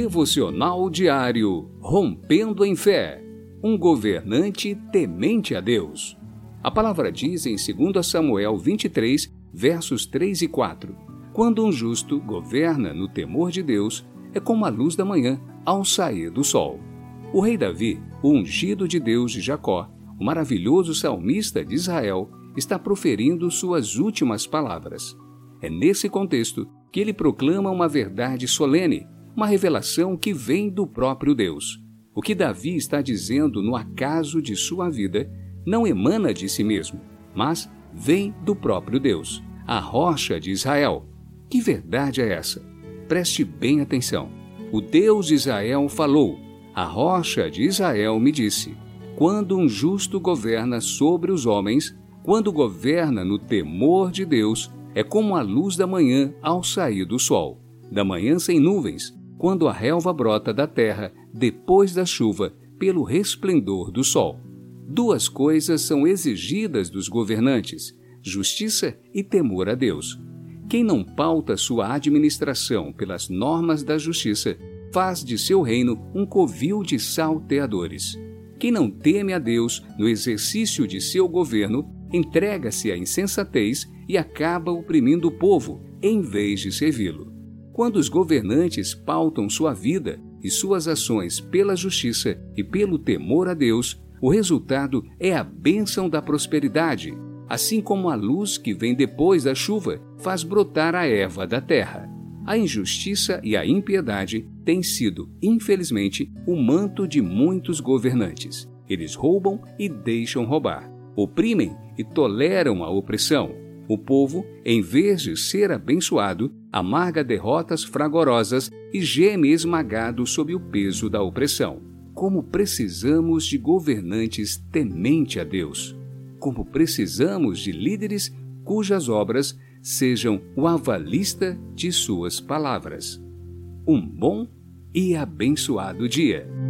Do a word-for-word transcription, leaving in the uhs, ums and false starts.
Devocional diário Rompendo em Fé. Um governante temente a Deus. A palavra diz em dois Samuel vinte e três, versos três e quatro: Quando um justo governa no temor de Deus, é como a luz da manhã ao sair do sol. O rei Davi, o ungido de Deus de Jacó, o maravilhoso salmista de Israel, está proferindo suas últimas palavras. É nesse contexto que ele proclama uma verdade solene, uma revelação que vem do próprio Deus. O que Davi está dizendo no acaso de sua vida não emana de si mesmo, mas vem do próprio Deus, a rocha de Israel. Que verdade é essa? Preste bem atenção. O Deus de Israel falou, a rocha de Israel me disse: quando um justo governa sobre os homens, quando governa no temor de Deus, é como a luz da manhã ao sair do sol, da manhã sem nuvens, quando a relva brota da terra depois da chuva, pelo resplendor do sol. Duas coisas são exigidas dos governantes: justiça e temor a Deus. Quem não pauta sua administração pelas normas da justiça, faz de seu reino um covil de salteadores. Quem não teme a Deus no exercício de seu governo, entrega-se à insensatez e acaba oprimindo o povo, em vez de servi-lo. Quando os governantes pautam sua vida e suas ações pela justiça e pelo temor a Deus, o resultado é a bênção da prosperidade, assim como a luz que vem depois da chuva faz brotar a erva da terra. A injustiça e a impiedade têm sido, infelizmente, o manto de muitos governantes. Eles roubam e deixam roubar, oprimem e toleram a opressão. O povo, em vez de ser abençoado, amarga derrotas fragorosas e geme esmagado sob o peso da opressão. Como precisamos de governantes temente a Deus. Como precisamos de líderes cujas obras sejam o avalista de suas palavras. Um bom e abençoado dia.